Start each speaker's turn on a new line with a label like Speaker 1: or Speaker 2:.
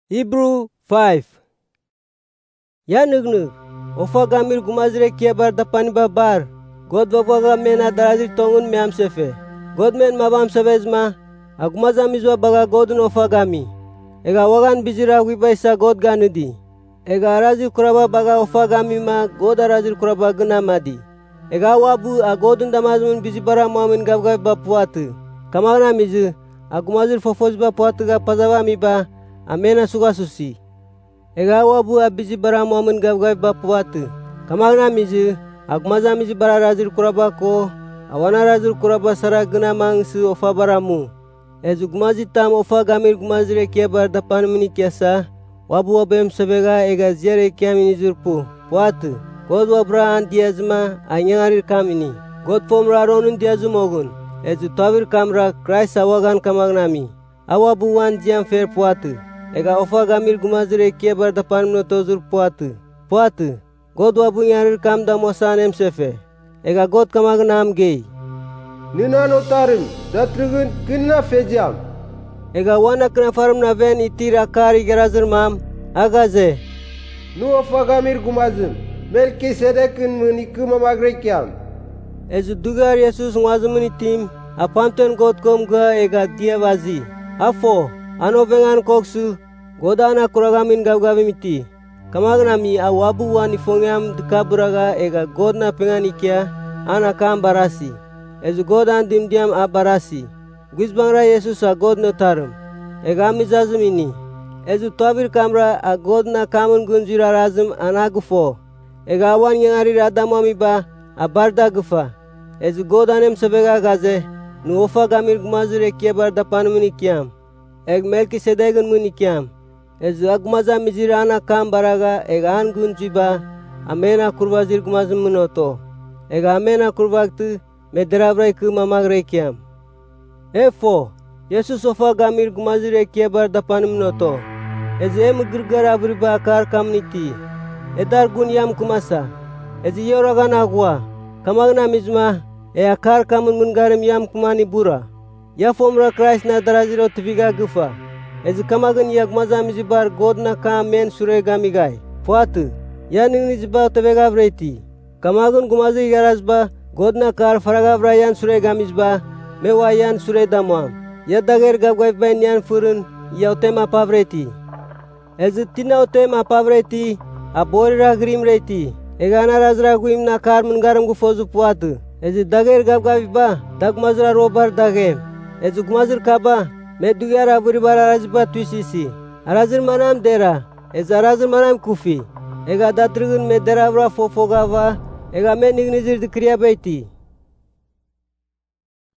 Speaker 1: Hebrew 5. Ya nug ofa gamir gumazire kiabar dapani babar God babaga mena darazir tongun meam sefe God men mabam sebezma agumazamizwa baga Godun ofa gami ega wagan bizira wibaisa God ganudi ega arazir kuraba baga ofa gami ma God arazir kuraba guna madi ega wabu a Godun damazmun bizibara muamin gavgav bapuatu kamagna mizu agumazir fofozba puatu ga pazava miba amena suga susi ega wabu abizi bara muamin gavgav bapuatu kamagna mizu agmaza mizi bara razir kuraba ko awana razir kuraba sara guna mangsu ofa baramu ezu gumazi tam ofa gamir gumazire kiabar dapan mini kiasa wabu wabem sebega ega ziare kiamini zurpu puatu God wabra an diazma anyangarir kamini God fomra ronun diazumogun ezu tawir kamra Christ awagan kamagnami awabu wan jiam fer puatu ega ofa gamir gumazire kiabar dapan mnotozur puatu God wabu nyarir kam da mosanem sefe ega God kamagnam gei
Speaker 2: nina notarim datrugun kinna fejam
Speaker 1: ega wana kna farm na ven itira kari gerazir mam agaze
Speaker 2: nu ofa gamir gumazim Melkisedekin muniku mamagrekyam
Speaker 1: ezu dugar Jesus ngwazumuni tim apamten God komga ega diavazi afo anovengan koksu godana kuragamin gavgavimiti kamagnami awabu wani fongyam dukaburaga ega godna penganikia ana kam barasi ezu godan dimdiam abarasi guizbangra Jesus a God notarum ega mizazumini ezu tawir kamra a godna kamun gunjira razum anagufo ega awan yangari radamami ba abarda gufa ezu godanem sebega gaze nu ofa gamir gumazire kiabar dapan munikiam eg Melkisedegun munikiam ezu agmaza mizirana kam baraga ega an gunjiba amena kurvazir gumazim munoto ega amena kurvaktu medravrai ku mamagrekiam efo Jesus ofa gamir gumazire kiabar dapan munoto ezu em girgara briba kar kamniti edar gun yam kumasa ezi yoragan agwa kamagna mizma e akar kamun mungarim yam kumani bura ya fomra Christ na daraziro tviga gufa ezi kamagan yagmaza mizibar God na kam men sure gamigai fuatu ya ningni ziba tevega vreti kamagan gumazi garazba God na kar faraga vrayan sure gamizba mewayan sure damam ya dager gabgai banyan furun ya tema pavreti ezi tina tema pavreti aborira grim reti egana razra guim na kar mungaram gu fozu puatu ezi dager gabgavi ba dagmazra robar dagem ezi gumazir kaba medugara buribara razba tuisisi arazir manam dera ezi arazir manam kufi ega datrgun medera vra fofogava ega me nignizir dikriya beti